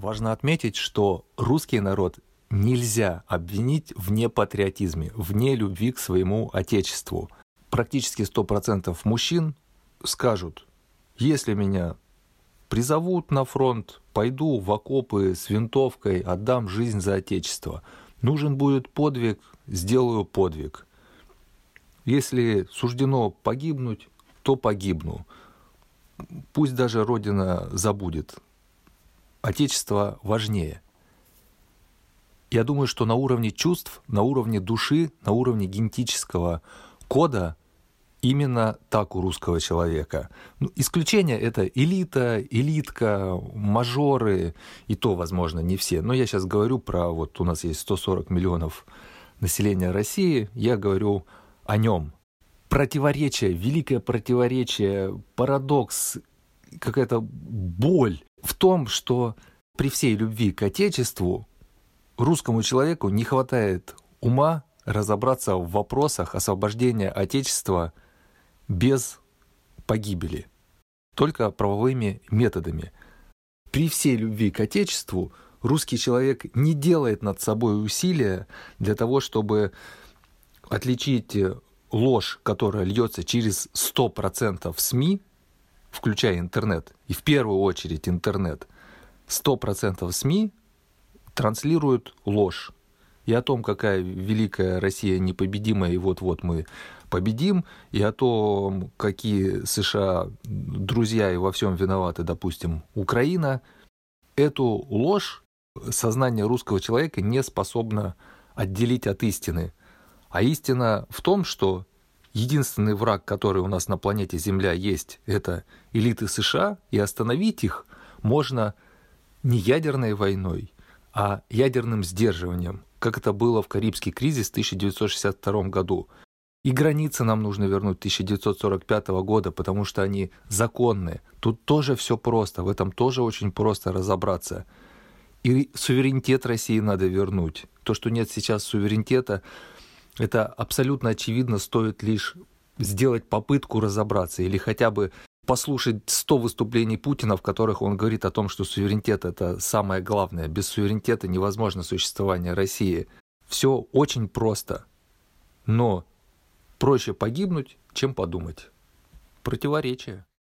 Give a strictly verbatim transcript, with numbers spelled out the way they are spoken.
Важно отметить, что русский народ нельзя обвинить в непатриотизме, в нелюбви к своему отечеству. Практически сто процентов мужчин скажут: если меня призовут на фронт, пойду в окопы с винтовкой, отдам жизнь за отечество. Нужен будет подвиг, сделаю подвиг. Если суждено погибнуть, то погибну. Пусть даже Родина забудет. Отечество важнее. Я думаю, что на уровне чувств, на уровне души, на уровне генетического кода именно так у русского человека. Ну, исключение — это элита, элитка, мажоры, и то, возможно, не все. Но я сейчас говорю про, вот у нас есть сто сорок миллионов населения России, я говорю о нем. Противоречие, великое противоречие, парадокс, какая-то боль в том, что при всей любви к Отечеству русскому человеку не хватает ума разобраться в вопросах освобождения Отечества без погибели, только правовыми методами. При всей любви к Отечеству русский человек не делает над собой усилия для того, чтобы отличить ложь, которая льется через сто процентов СМИ, включая интернет, и в первую очередь интернет, сто процентов СМИ транслируют ложь. И о том, какая великая Россия непобедимая, и вот-вот мы победим, и о том, какие США друзья и во всем виноваты, допустим, Украина, эту ложь сознание русского человека не способно отделить от истины. А истина в том, что единственный враг, который у нас на планете Земля есть, это элиты США, и остановить их можно не ядерной войной, а ядерным сдерживанием, как это было в Карибский кризис в тысяча девятьсот шестьдесят втором году. И границы нам нужно вернуть тысяча девятьсот сорок пятого года, потому что они законные. Тут тоже все просто, в этом тоже очень просто разобраться. И суверенитет России надо вернуть. То, что нет сейчас суверенитета, это абсолютно очевидно, стоит лишь сделать попытку разобраться или хотя бы послушать сто выступлений Путина, в которых он говорит о том, что суверенитет — это самое главное. Без суверенитета невозможно существование России. Все очень просто, но проще погибнуть, чем подумать. Противоречие.